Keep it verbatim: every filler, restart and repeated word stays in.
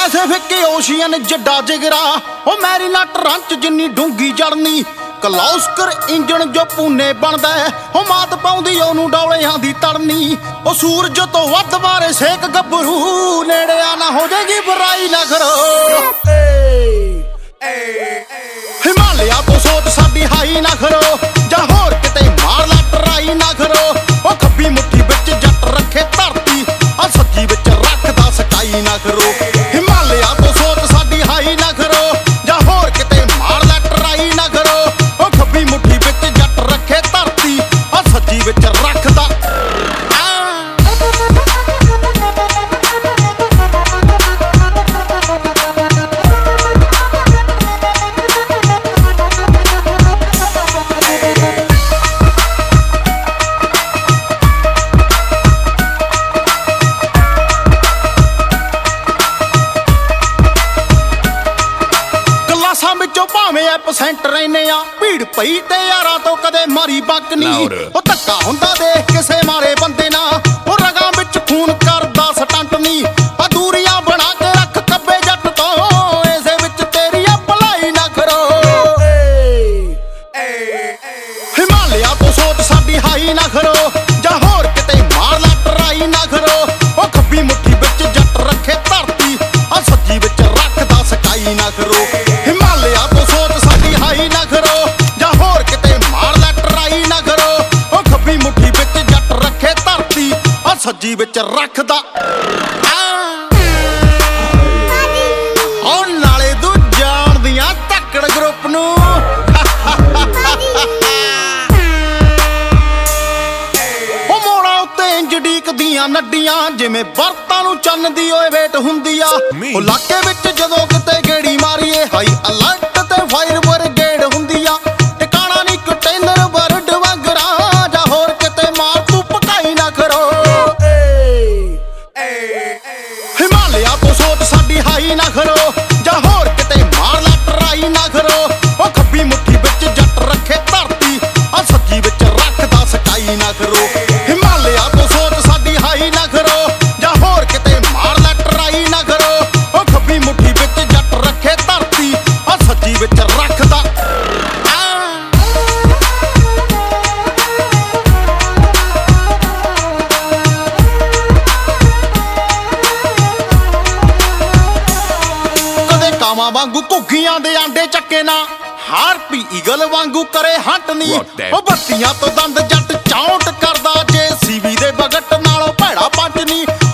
Pacific ocean ਜੱਡਾ ਜਿਗਰਾ ਉਹ ਮੈਰੀਨਾ ਟਰੰਚ ਜਿੰਨੀ ਡੂੰਗੀ ਜੜਨੀ Kirloskar engine ਜੋ ਪੂਨੇ ਬਣਦਾ ਉਹ ਮਾਤ ਪਾਉਂਦੀ ਉਹਨੂੰ ਡੌਲਿਆਂ ਦੀ ਤੜਨੀ ਉਹ ਸੂਰਜ ਤੋਂ ਵੱਧ ਮਾਰੇ ਸੇਕ ਗੱਭਰੂ ਨੇੜੇ ਆ ਨਾ ਹੋ ਜਾਏਗੀ ਬੁਰਾਈ ਨਾ ਕਰੋ ਹਿਮਾਲਿਆ ਤੋਂ ਸੋਚ ਸਾਡੀ ਹਾਈ ਨਾ ਕਰੋ ਜਾਂ ਹੋਰ ਕਿਤੇ ਮਾਰ ਲਾ ਟਰਾਈ ਨਾ ਕਰੋ ਉਹ ਖੱਬੀ ਮੁੱਠੀ ਵਿੱਚ ਜੱਟ ਰੱਖੇ ਧਰਤੀ ਆ ਸੱਜੀ ਵਿੱਚ ਰੱਖਦਾ ਸਕਾਈ ਨਾ ਕਰੋ ਹਿਮਾਲਿਆ ਤੋਂ ਸੋਚ ਸਾਡੀ ਹਾਈ ਨਾ ਕਰੋ ਜਾਂ ਹੋਰ ਕਿਤੇ ਮਾਰ ਲਾ ਟਰਾਈ ਨਾ ਕਰੋ ਉਹ ਖੱਬੀ ਮੁੱਠੀ ਵਿੱਚ ਜੱਟ ਰੱਖੇ ਧਰਤੀ ਆ ਸੱਜੀ ਵਿੱਚ ਰੱਖਦਾ ਭਾਵੇਂ ਐਪਸੈਂਟ ਰਹਿਨੇ ਆ ਭੀੜ ਪਈ ਤੇ ਯਾਰਾਂ ਤੋਂ ਕਦੇ ਮਾਰੀ ਬੱਕ ਨਹੀਂ ਉਹ ਧੱਕਾ ਹੁੰਦਾ ਦੇਖ ਕਿਸੇ ਮਾਰੇ ਬੰਦੇ ਨਾ ਉਹ ਰਗਾਂ ਵਿੱਚ ਖੂਨ ਕਰਦਾ ਸਟੰਟ ਨਹੀਂ ਆ ਦੂਰੀਆਂ ਬਣਾ ਕੇ ਰੱਖ ਕੱਬੇ ਜੱਟ ਤੋਂ ਇਸੇ ਵਿੱਚ ਤੇਰੀ ਆ ਭਲਾਈ ਨਾ ਕਰੋ ਹਿਮਾਲਿਆ ਤੋਂ ਸੋਚ ਸਾਡੀ ਹਾਈ ਨਾ ਕਰੋ ਜਾਂ ਹੋਰ ਕਿਤੇ ਮਾਰ ਲਾ ਟਰਾਈ ਨਾ ਕਰੋ ਉਹ ਖੱਬੀ ਮੁੱਠੀ ਵਿੱਚ ਜੱਟ ਰੱਖੇ ਧਰਤੀ ਆ ਸੱਜੀ ਵਿੱਚ ਰੱਖਦਾ ਸਕਾਈ ਨਾ ਕਰੋ ਹਿਮਾਲਿਆ ਤੋਂ ਸੋਚ ਸਾਡੀ ਹਾਈ ਨਾ ਕਰੋ ਜਾਂ ਹੋਰ ਕਿਤੇ ਮਾਰ ਲਾ ਟਰਾਈ ਨਾ ਕਰੋ ਉਹ ਖੱਬੀ ਮੁੱਠੀ ਵਿੱਚ ਜੱਟ ਰੱਖੇ ਧਰਤੀ ਆ ਸੱਜੀ ਵਿੱਚ ਰੱਖਦਾ ਉਹ ਨਾਲੇ ਤੂੰ ਜਾਣਦੀਆਂ ਧੱਕੜ ਗਰੁੱਪ ਨੂੰ ਉਹ ਮੋੜਾਂ ਉੱਤੇ ਇੰਜ ਡੀਕਦੀਆਂ ਨੱਡੀਆਂ ਜਿਵੇਂ ਵਰਤਾਂ ਨੂੰ ਚੰਨ ਦੀ ਓਏ ਵੇਟ ਹੁੰਦੀ ਆ ਉਹ ਇਲਾਕੇ ਵਿੱਚ ਜਦੋਂ ਕਿਤੇ ਗੇੜੀ ਮਾਰੀਏ ਹਾਈ ਅਲਰਟ ਤੇ ਫਾਇਰ ਬ੍ਰਿਗੇਡ ਹੁੰਦੀ ਆ ਟਿਕਾਣਾ ਨਹੀਂ ਕੰਟੇਨਰ ਬਰਡ ਵਗਰਾ ਜਾਂ ਹੋਰ ਕਿਤੇ ਮਾਰ ਤੂੰ ਪਕਾਈ ਨਾ ਕਰੋ ਹਿਮਾਲਿਆ ਤੋਂ ਸੋਚ ਸਾਡੀ ਹਾਈ ਨਾ ਕਰੋ ਜਾਂ ਹੋਰ ਕਿਤੇ ਮਾਰ ਲਾ ਟਰਾਈ ਨਾ ਕਰੋ ਉਹ ਖੱਬੀ ਮੁੱਠੀ ਵਿੱਚ ਜੱਟ ਰੱਖੇ ਧਰਤੀ ਆ ਸੱਜੀ ਵਿੱਚ ਰੱਖਦਾ ਸਕਾਈ ਨਾ ਕਰੋ ਹਿਮਾਲਿਆ ਤੋਂ ਸੋਚ ਸਾਡੀ ਹਾਈ ਨਾ ਕਰੋ ਜਾਂ ਹੋਰ ਕਿਤੇ ਮਾਰ ਲਾ ਟਰਾਈ ਨਾ ਕਰੋ ਉਹ ਖੱਬੀ ਮੁੱਠੀ ਵਿੱਚ ਜੱਟ ਰੱਖੇ ਧਰਤੀ ਆ ਸੱਜੀ ਵਿੱਚ ਰੱਖਦਾ ਕਦੇ ਕਾਵਾਂ ਵਾਂਗੂ ਘੁੱਗੀਆਂ ਦੇ ਆਂਡੇ ਚੱਕੇ ਨਾ ਹਾਰਪੀ ਈਗਲ ਵਾਂਗੂ ਕਰੇ ਹੰਟ ਨਹੀਂ ਉਹ ਬੱਤੀਆਂ ਤੋਂ ਦੰਦ ਜੱਟ ਚੌਂਟ ਕਰਦਾ ਜੇ ਸੀਵੀ ਦੇ ਬਗਟ ਨਾਲੋਂ ਭੈੜਾ ਪੰਜ ਨਹੀਂ